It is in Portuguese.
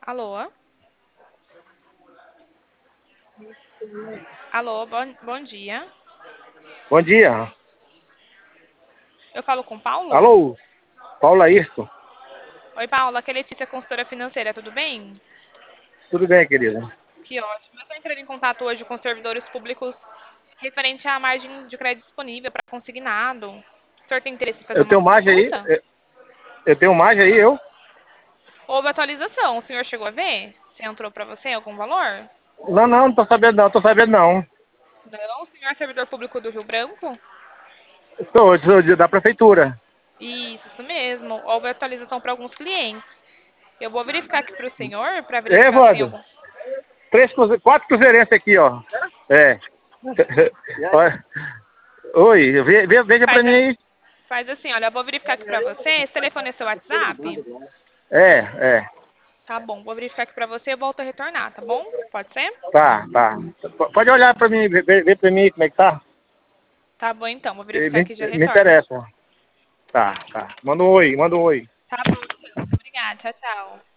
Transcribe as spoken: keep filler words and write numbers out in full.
Alô? Alô, bom, bom dia. Bom dia. Eu falo com Paulo? Alô? Paula Irto. Oi, Paulo. Aqui é Letícia, consultora financeira, tudo bem? Tudo bem, querida? Que ótimo. Eu estou entrando em contato hoje com servidores públicos referente à margem de crédito disponível para consignado. O senhor tem interesse em fazer Eu uma tenho margem aí? consulta? Eu eu tenho margem aí, eu? Houve atualização. O senhor chegou a ver? Se entrou para você algum valor? Não, não, não tô sabendo não, tô sabendo não. Não, o senhor é servidor público do Rio Branco? Sou, sou da prefeitura. Isso, isso mesmo. Houve atualização para alguns clientes. Eu vou verificar aqui para o senhor, para É, verificar se tem Evandro? algum. Três, cruze- quatro cruzeirenses aqui, ó. É. Olha, oi, ve- ve- veja pra Faz, mim a- aí. faz assim, olha, eu vou verificar aqui pra você. Esse telefone é seu WhatsApp? É, é. Tá bom, vou verificar aqui pra você e eu volto a retornar, tá bom? Pode ser? Tá, tá. P- Pode olhar pra mim, ver, ver ver pra mim como é que tá. Tá bom então, vou Eh, verificar Me, aqui e já me retorno. interessa. Tá, tá. Manda um oi, manda um oi. Tá bom então. Obrigada, tchau, tchau.